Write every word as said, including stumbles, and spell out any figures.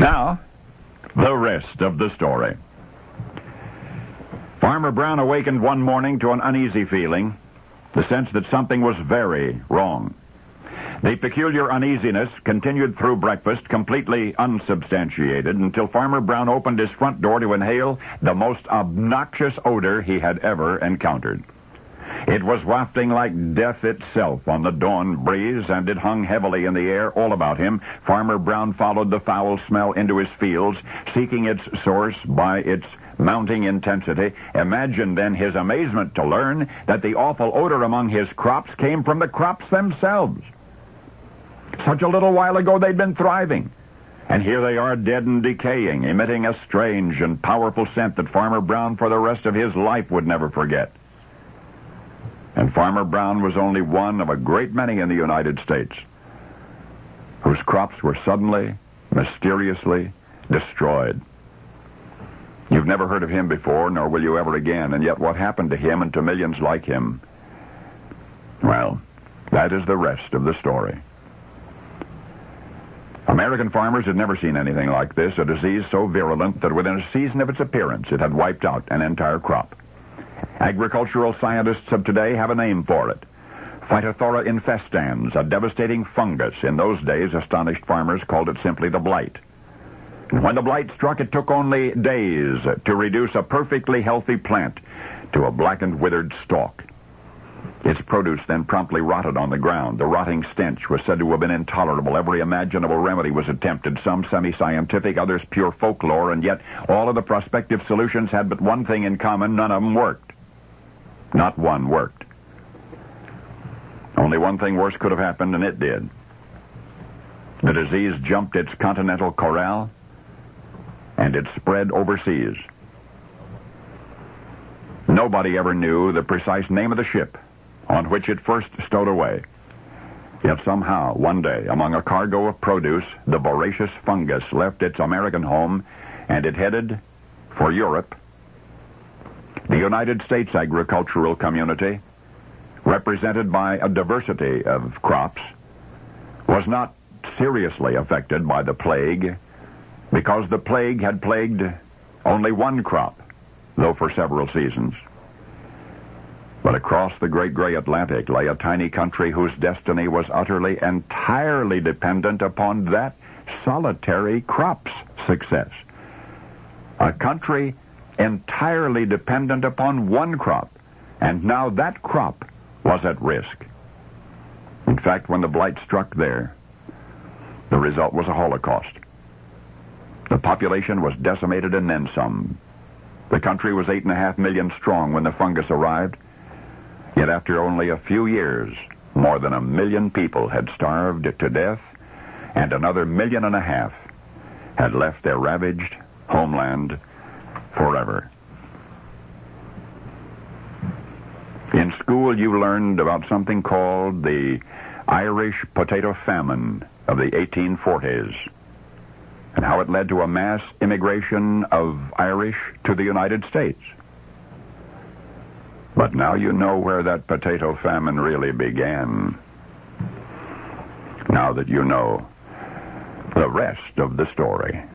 Now, the rest of the story. Farmer Brown awakened one morning to an uneasy feeling, the sense that something was very wrong. The peculiar uneasiness continued through breakfast, completely unsubstantiated, until Farmer Brown opened his front door to inhale the most obnoxious odor he had ever encountered. It was wafting like death itself on the dawn breeze, and it hung heavily in the air all about him. Farmer Brown followed the foul smell into his fields, seeking its source by its mounting intensity. Imagine then his amazement to learn that the awful odor among his crops came from the crops themselves. Such a little while ago they'd been thriving, and here they are dead and decaying, emitting a strange and powerful scent that Farmer Brown for the rest of his life would never forget. And Farmer Brown was only one of a great many in the United States whose crops were suddenly, mysteriously destroyed. You've never heard of him before, nor will you ever again, and yet what happened to him and to millions like him? Well, that is the rest of the story. American farmers had never seen anything like this, a disease so virulent that within a season of its appearance it had wiped out an entire crop. Agricultural scientists of today have a name for it. Phytophthora infestans, a devastating fungus. In those days, astonished farmers called it simply the blight. And when the blight struck, it took only days to reduce a perfectly healthy plant to a blackened, withered stalk. Its produce then promptly rotted on the ground. The rotting stench was said to have been intolerable. Every imaginable remedy was attempted, some semi-scientific, others pure folklore, and yet all of the prospective solutions had but one thing in common: none of them worked. Not one worked. Only one thing worse could have happened, and it did. The disease jumped its continental corral, and it spread overseas. Nobody ever knew the precise name of the ship on which it first stowed away. Yet somehow, one day, among a cargo of produce, the voracious fungus left its American home, and it headed for Europe. The United States agricultural community, represented by a diversity of crops, was not seriously affected by the plague, because the plague had plagued only one crop, though for several seasons. But across the great gray Atlantic lay a tiny country whose destiny was utterly, entirely dependent upon that solitary crop's success. A country entirely dependent upon one crop, and now that crop was at risk. In fact, when the blight struck there, the result was a holocaust. The population was decimated and then some. The country was eight and a half million strong when the fungus arrived, yet after only a few years, more than a million people had starved to death, and another million and a half had left their ravaged homeland forever. In school, you learned about something called the Irish potato famine of the eighteen forties, and how it led to a mass immigration of Irish to the United States. But now you know where that potato famine really began. Now that you know the rest of the story.